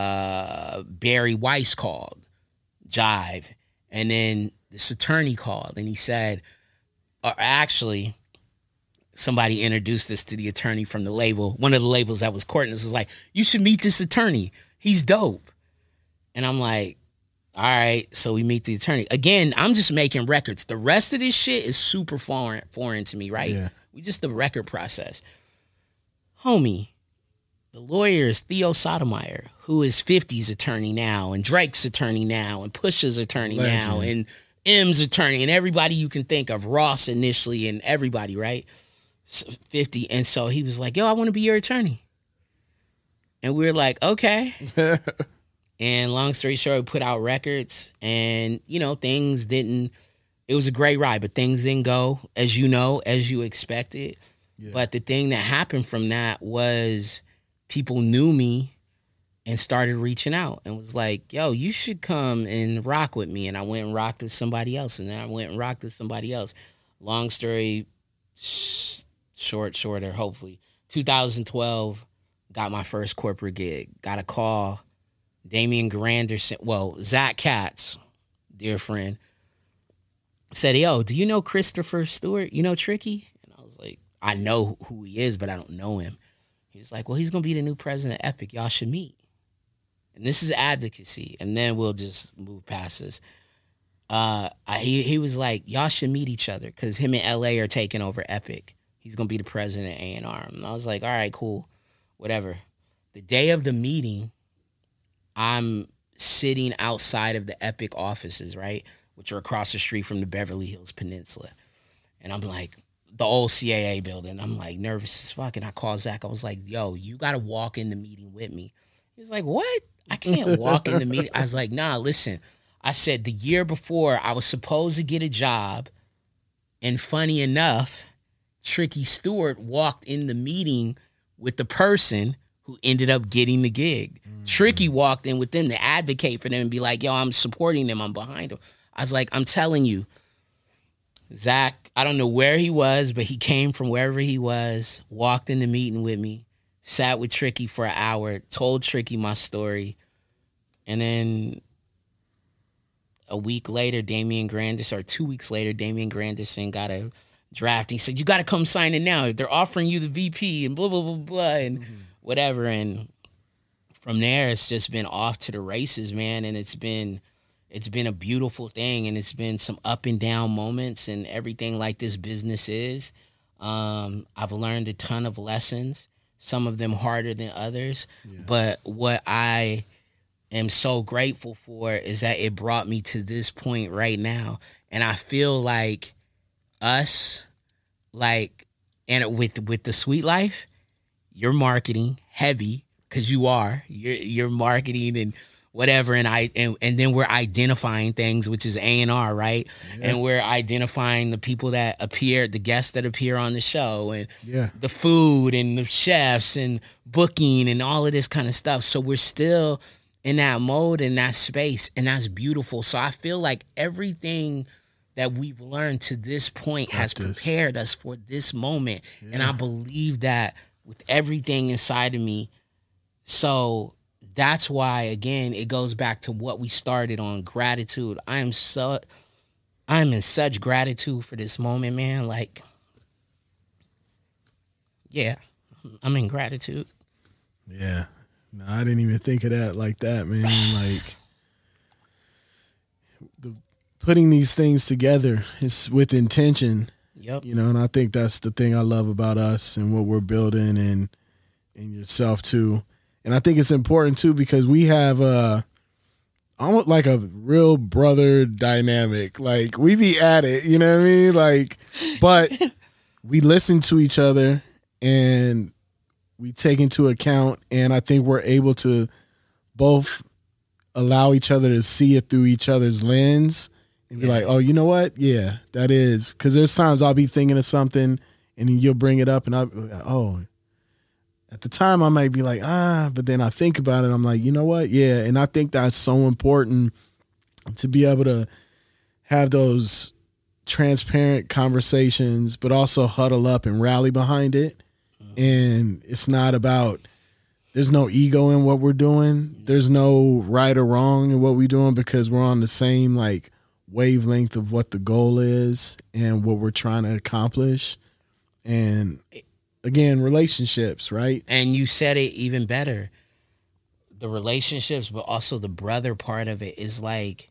Barry Weiss called. Jive. And then this attorney called, and he said, or actually, somebody introduced us to the attorney from the label, one of the labels that was courting us, was like, you should meet this attorney. He's dope. And I'm like, all right, so we meet the attorney. Again, I'm just making records. The rest of this shit is super foreign to me, right? Yeah. We just the record process. Homie, The lawyer is Theo Sotomayor, who is 50's attorney now, and Drake's attorney now, and Pusha's attorney now, and M's attorney, and everybody you can think of, Ross initially, and everybody, right? 50. And so he was like, yo, I want to be your attorney. And we were like, okay. And long story short, we put out records, and, you know, things didn't, it was a great ride, but things didn't go, as you know, as you expected. Yeah. But the thing that happened from that was people knew me and started reaching out and was like, yo, you should come and rock with me. And I went and rocked with somebody else. And then I went and rocked with somebody else. Long story shorter, hopefully. 2012, got my first corporate gig. Got a call. Damian Granderson, Zach Katz, dear friend, said, yo, do you know Christopher Stewart? You know Tricky? And I was like, I know who he is, but I don't know him. He was like, well, he's going to be the new president of Epic. Y'all should meet. And this is advocacy. And then we'll just move past this. He was like, y'all should meet each other because him and LA are taking over Epic. He's going to be the president of A&R. And I was like, all right, cool, whatever. The day of the meeting, I'm sitting outside of the Epic offices, right, which are across the street from the Beverly Hills Peninsula. And I'm like, the old CAA building. I'm like nervous as fuck. And I called Zach. I was like, yo, you got to walk in the meeting with me. He was like, what? I can't walk in the meeting. I was like, nah, listen. I said the year before I was supposed to get a job. And funny enough, Tricky Stewart walked in the meeting with the person who ended up getting the gig. Mm-hmm. Tricky walked in with them to advocate for them and be like, yo, I'm supporting them. I'm behind them. I was like, I'm telling you, Zach, I don't know where he was, but he came from wherever he was, walked in the meeting with me, sat with Tricky for an hour, told Tricky my story. And then a week later, Damian Granderson, or 2 weeks later, Damian Granderson got a draft. He said, you got to come sign it now. They're offering you the VP and blah, blah, blah, blah, and whatever. And from there, it's just been off to the races, man. And it's been a beautiful thing, and it's been some up and down moments and everything like this business is. I've learned a ton of lessons, some of them harder than others. Yeah. But what I am so grateful for is that it brought me to this point right now. And I feel like us, like, and with the Sweet Life, you're marketing heavy because you're marketing and whatever, and then we're identifying things, which is A&R, right? Yeah. And we're identifying the people that appear, the guests that appear on the show, and the food and the chefs and booking and all of this kind of stuff. So we're still in that mode and that space, and that's beautiful. So I feel like everything that we've learned to this point has prepared us for this moment. Yeah. And I believe that with everything inside of me. So that's why, again, it goes back to what we started on, gratitude. I'm in such gratitude for this moment, man. Like, yeah, I'm in gratitude. Yeah. No, I didn't even think of that like that, man. Like, putting these things together is with intention. Yep. You know, and I think that's the thing I love about us and what we're building, and yourself too. And I think it's important too because we have almost like a real brother dynamic. Like, we be at it, you know what I mean? Like, but we listen to each other and we take into account, and I think we're able to both allow each other to see it through each other's lens and be like, oh, you know what? Yeah, that is. Because there's times I'll be thinking of something and then you'll bring it up and I'll be like, oh. At the time, I might be like, but then I think about it. I'm like, you know what? Yeah. And I think that's so important to be able to have those transparent conversations, but also huddle up and rally behind it. And it's not about, there's no ego in what we're doing. There's no right or wrong in what we're doing because we're on the same like wavelength of what the goal is and what we're trying to accomplish. And again, relationships, right? And you said it even better. The relationships, but also the brother part of it is like,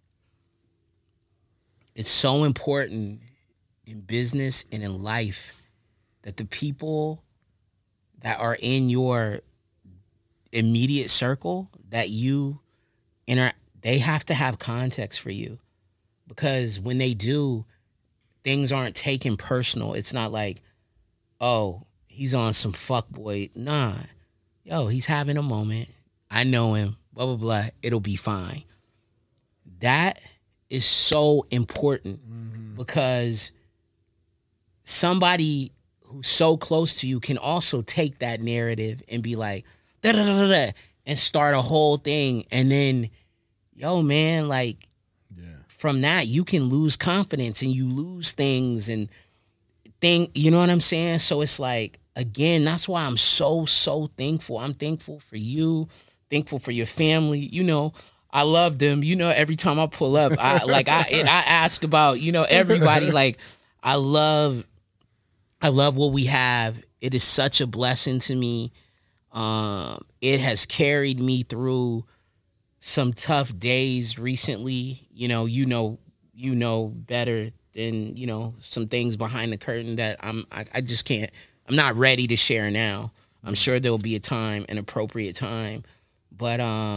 it's so important in business and in life that the people that are in your immediate circle that you they have to have context for you, because when they do, things aren't taken personal. It's not like, oh, he's on some fuckboy. Nah, yo, he's having a moment. I know him. Blah blah blah. It'll be fine. That is so important, because somebody who's so close to you can also take that narrative and be like, da da da da da, and start a whole thing, and then, yo, man, like, from that you can lose confidence and you lose things and you know what I'm saying? So it's like, again, that's why I'm so thankful. I'm thankful for you, thankful for your family. You know, I love them. You know, every time I pull up, I ask about, you know, everybody. Like, I love what we have. It is such a blessing to me. It has carried me through some tough days recently. You know better than, you know, some things behind the curtain that I just can't. I'm not ready to share now. I'm sure there'll be a time, an appropriate time, but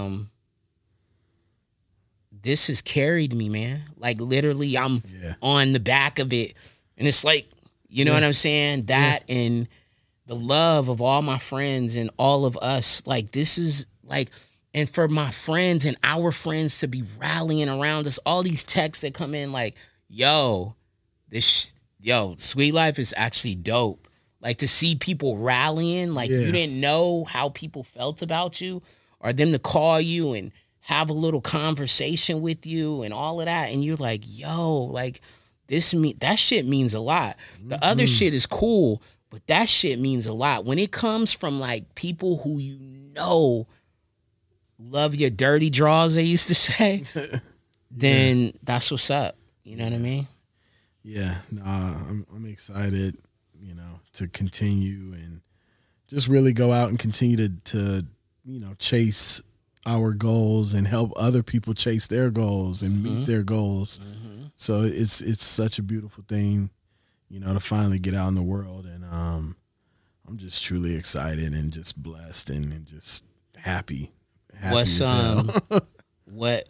this has carried me, man. Like, literally, I'm on the back of it, and it's like, you know what I'm saying? That and the love of all my friends and all of us. Like, this is like, and for my friends and our friends to be rallying around us, all these texts that come in like, yo, Sweet Life is actually dope. Like, to see people rallying, like, you didn't know how people felt about you, or them to call you and have a little conversation with you and all of that. And you're like, yo, like, that shit means a lot. The other shit is cool, but that shit means a lot. When it comes from, like, people who you know love your dirty draws, they used to say, then that's what's up. You know what I mean? Yeah, I'm excited, you know, to continue and just really go out and continue to you know, chase our goals and help other people chase their goals and meet their goals. So it's such a beautiful thing, you know, to finally get out in the world. And I'm just truly excited and just blessed and just happy. What's what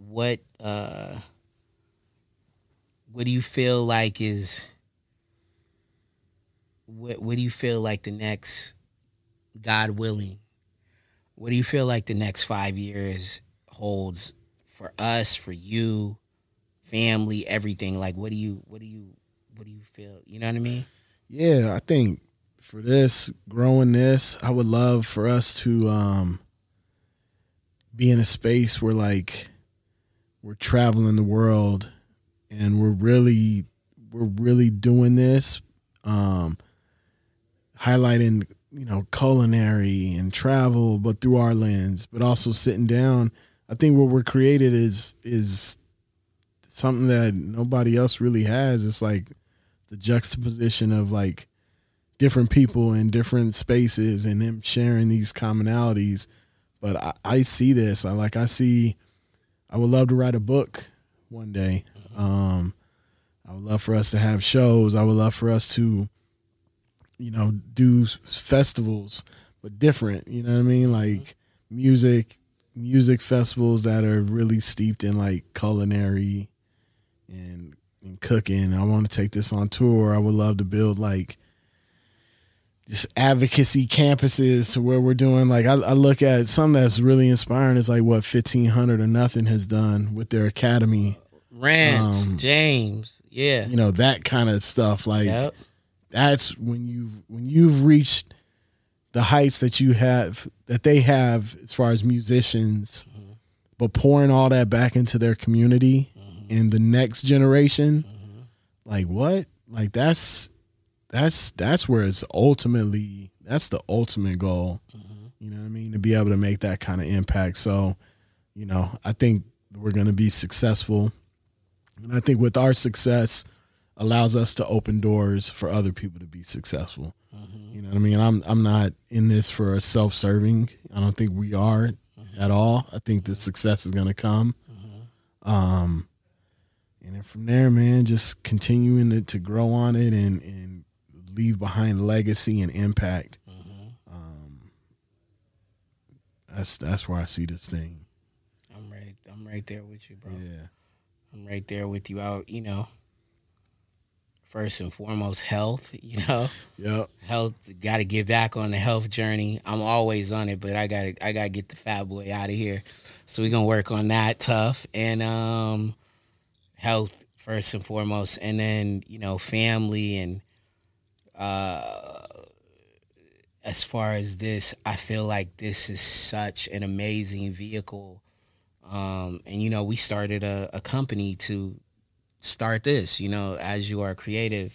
do you feel like is what do you feel like the next, God willing, what do you feel like the next 5 years holds for us, for you, family, everything? Like, what do you feel? You know what I mean? Yeah, I think for this, growing this, I would love for us to be in a space where, like, we're traveling the world and we're really doing this, highlighting, you know, culinary and travel, but through our lens, but also sitting down. I think what we're created is something that nobody else really has. It's like the juxtaposition of, like, different people in different spaces and them sharing these commonalities. But I see this. I would love to write a book one day. I would love for us to have shows. I would love for us to, you know, do festivals, but different, you know what I mean? Like music festivals that are really steeped in, like, culinary and cooking. I want to take this on tour. I would love to build, like, just advocacy campuses to where we're doing, like, I look at something that's really inspiring is like what 1500 or Nothing has done with their academy. Rance, James, yeah. You know, that kind of stuff. Like, that's when you've reached the heights that they have as far as musicians, but pouring all that back into their community and the next generation, like, what? Like, that's where it's ultimately, that's the ultimate goal. You know what I mean? To be able to make that kind of impact. So, you know, I think we're going to be successful. And I think with our success allows us to open doors for other people to be successful. You know what I mean? I'm not in this for a self-serving. I don't think we are at all. I think the success is going to come. And then from there, man, just continuing to grow on it and leave behind legacy and impact. That's where I see this thing. I'm right there with you, bro. Yeah. I'm right there with you. First and foremost, health. Yep. Health. Got to get back on the health journey. I'm always on it, but I gotta get the fat boy out of here. So we're gonna work on that tough and health first and foremost, and then family and as far as this, I feel like this is such an amazing vehicle. And we started a company to start this, as you are creative.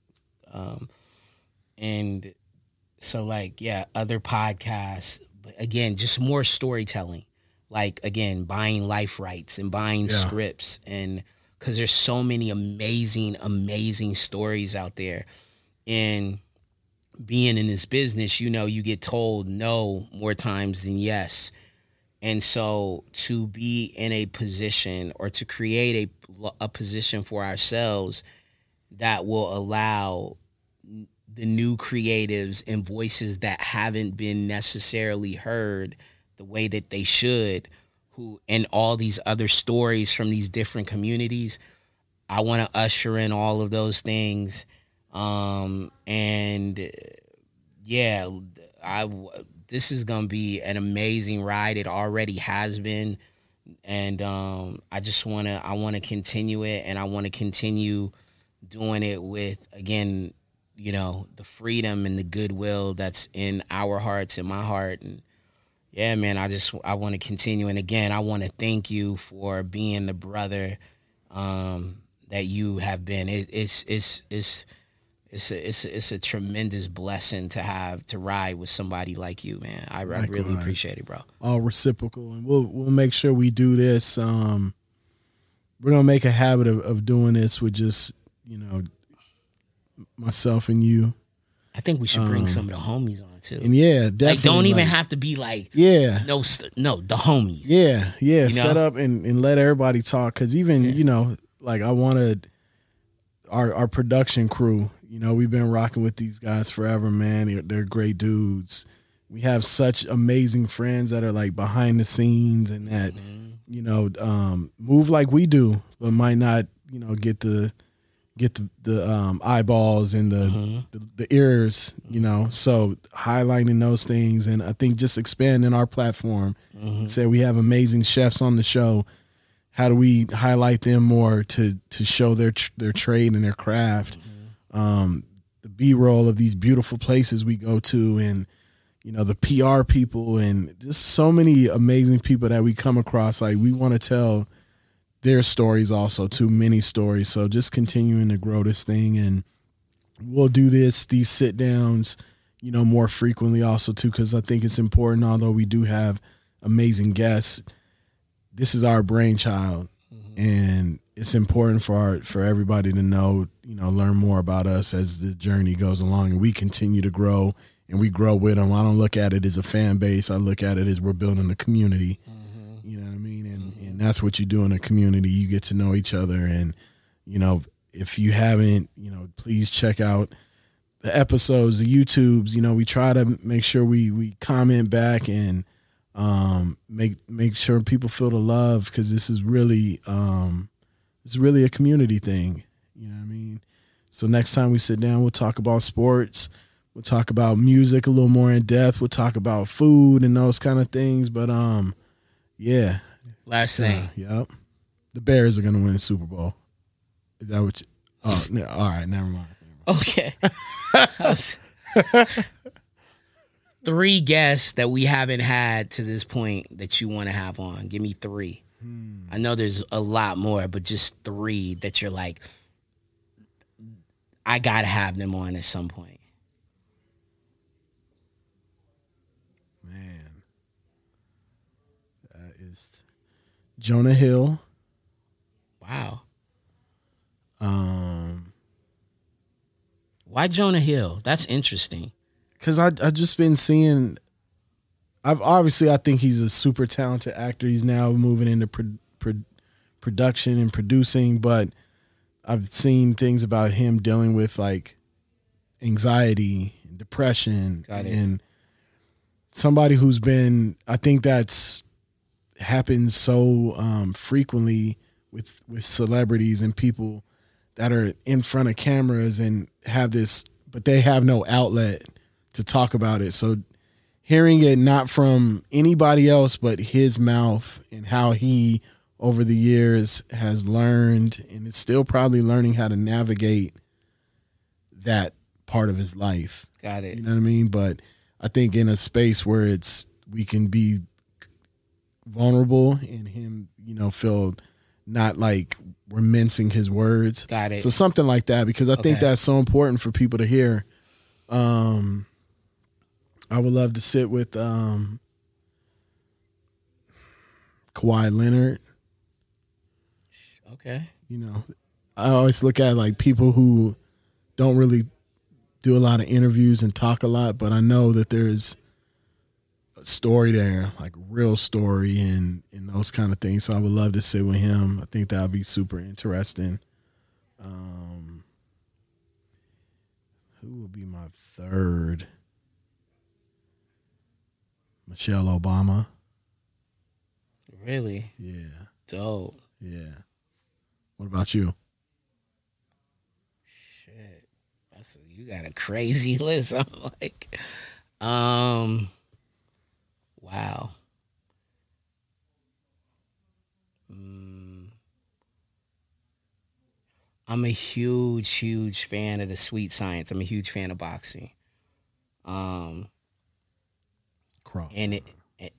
And so other podcasts, but again, just more storytelling. Like, again, buying life rights and buying scripts, and because there's so many amazing stories out there. And being in this business, you get told no more times than yes. And so to be in a position or to create a position for ourselves that will allow the new creatives and voices that haven't been necessarily heard the way that they should, and all these other stories from these different communities, I want to usher in all of those things. This is going to be an amazing ride. It already has been. And I want to continue it, and I want to continue doing it with, again, the freedom and the goodwill that's in our hearts, in my heart. And yeah, man, I want to continue. And again, I want to thank you for being the brother that you have been. It's a tremendous blessing to have to ride with somebody like you, man. I really appreciate it, bro. All reciprocal, and we'll make sure we do this. We're gonna make a habit of doing this with just myself and you. I think we should bring some of the homies on too. And yeah, definitely. Like, don't even have to be like the homies. Yeah. Set up and let everybody talk, because even I wanted our production crew. We've been rocking with these guys forever, man. They're great dudes. We have such amazing friends that are like behind the scenes and that, move like we do, but might not, get the eyeballs and the ears, So highlighting those things, and I think just expanding our platform. Say we have amazing chefs on the show. How do we highlight them more to show their trade and their craft? The B-roll of these beautiful places we go to, and the PR people, and just so many amazing people that we come across. Like, we want to tell their stories also, too many stories. So just continuing to grow this thing, and we'll do these sit downs, more frequently also too, because I think it's important. Although we do have amazing guests, this is our brainchild, and it's important for everybody to know, learn more about us as the journey goes along, and we continue to grow, and we grow with them. I don't look at it as a fan base. I look at it as we're building a community. You know what I mean? And that's what you do in a community. You get to know each other, and if you haven't, please check out the episodes, the YouTubes. We try to make sure we comment back and make sure people feel the love, because this is really a community thing. You know what I mean? So next time we sit down, we'll talk about sports. We'll talk about music a little more in depth. We'll talk about food and those kind of things. But yeah. Last thing. Yep. The Bears are gonna win the Super Bowl. Is that what you? Oh, no, all right. Never mind. Okay. 3 guests that we haven't had to this point that you want to have on. Give me 3. I know there's a lot more, but just 3 that you're like, I gotta have them on at some point. Man, that is Jonah Hill. Wow. Why Jonah Hill? That's interesting. Because I've just been seeing. I think he's a super talented actor. He's now moving into production and producing, but I've seen things about him dealing with like anxiety and depression, and somebody who's been, I think that's happens so frequently with celebrities and people that are in front of cameras and have this, but they have no outlet to talk about it. So hearing it not from anybody else but his mouth and how he over the years has learned and is still probably learning how to navigate that part of his life. Got it. You know what I mean? But I think in a space where we can be vulnerable and him, feel not like we're mincing his words. Got it. So something like that, because I think Okay. that's so important for people to hear. I would love to sit with Kawhi Leonard. Okay. I always look at like people who don't really do a lot of interviews and talk a lot, but I know that there's a story there, like real story and those kind of things. So I would love to sit with him. I think that would be super interesting. Who would be my third? Michelle Obama. Really? Yeah. Dope. Yeah. What about you? Shit. You got a crazy list. I'm like, wow. I'm a huge, huge fan of the Sweet Science. I'm a huge fan of boxing. Crawford. And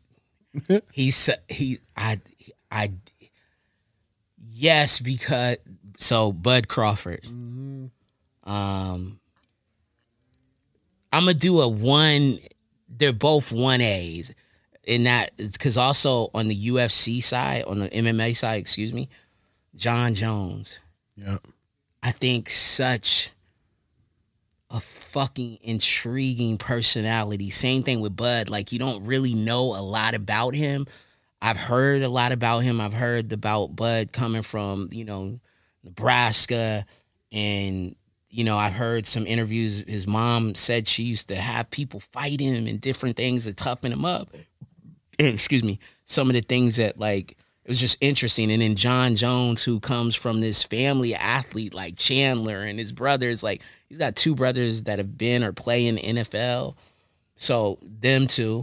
yes, because Bud Crawford. Mm-hmm. I'm gonna do a one. They're both 1As, and that it's because also on the UFC side, on the MMA side, excuse me, John Jones. Yep. I think such a fucking intriguing personality. Same thing with Bud. Like, you don't really know a lot about him. I've heard a lot about him. I've heard about Bud coming from, Nebraska. And, I've heard some interviews. His mom said she used to have people fight him and different things to toughen him up. Excuse me. Some of the things that, like, it was just interesting. And then John Jones, who comes from this family athlete like Chandler and his brothers, like he's got 2 brothers that have been or play in the NFL. So them 2.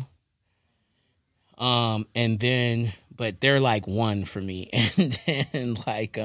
And then, but they're like 1 for me. And then like,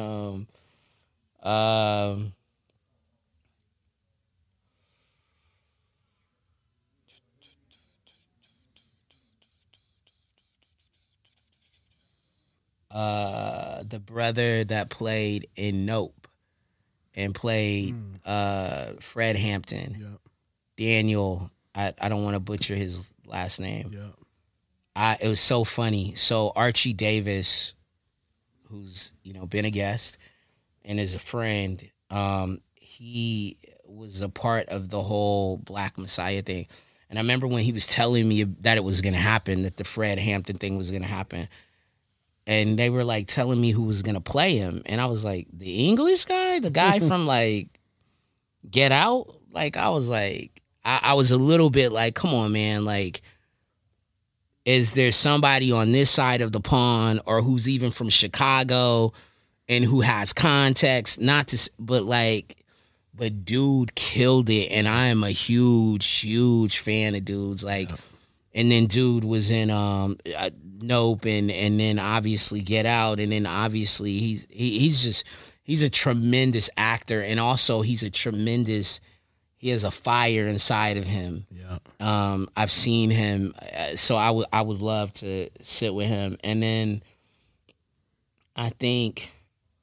the brother that played in Nope and played Fred Hampton. Yep. Daniel, I don't want to butcher his last name. Yep. It was so funny. So Archie Davis, who's, been a guest and is a friend, he was a part of the whole Black Messiah thing. And I remember when he was telling me that it was going to happen, that the Fred Hampton thing was going to happen. And they were like telling me who was going to play him. And I was like, the English guy? The guy from like Get Out? Like, I was like, I was a little bit like, come on, man. Like, is there somebody on this side of the pond or who's even from Chicago and who has context? But dude killed it. And I am a huge, huge fan of dudes. Like, and then dude was in Nope, and then obviously Get Out, and then obviously he's a tremendous actor, and also he has a fire inside of him. Yeah. I've seen him, so I would love to sit with him, and then I think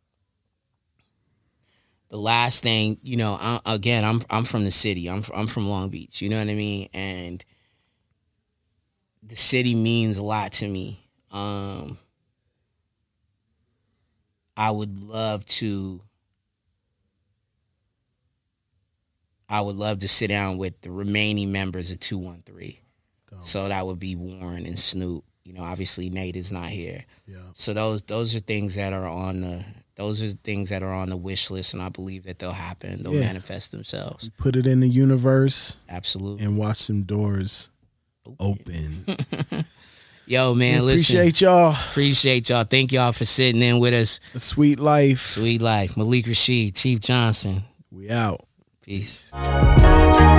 the last thing, I'm from the city. I'm from Long Beach. You know what I mean? And the city means a lot to me. I would love to sit down with the remaining members of 213. Dope. So that would be Warren and Snoop. Obviously Nate is not here. Yeah. So those are things that are on the wish list, and I believe that they'll happen. They'll manifest themselves. Put it in the universe Absolutely. and watch some doors open. Yo, man, Appreciate y'all. Appreciate y'all. Thank y'all for sitting in with us. A sweet life. Sweet life. Malik Rashid, Chief Johnson. We out. Peace.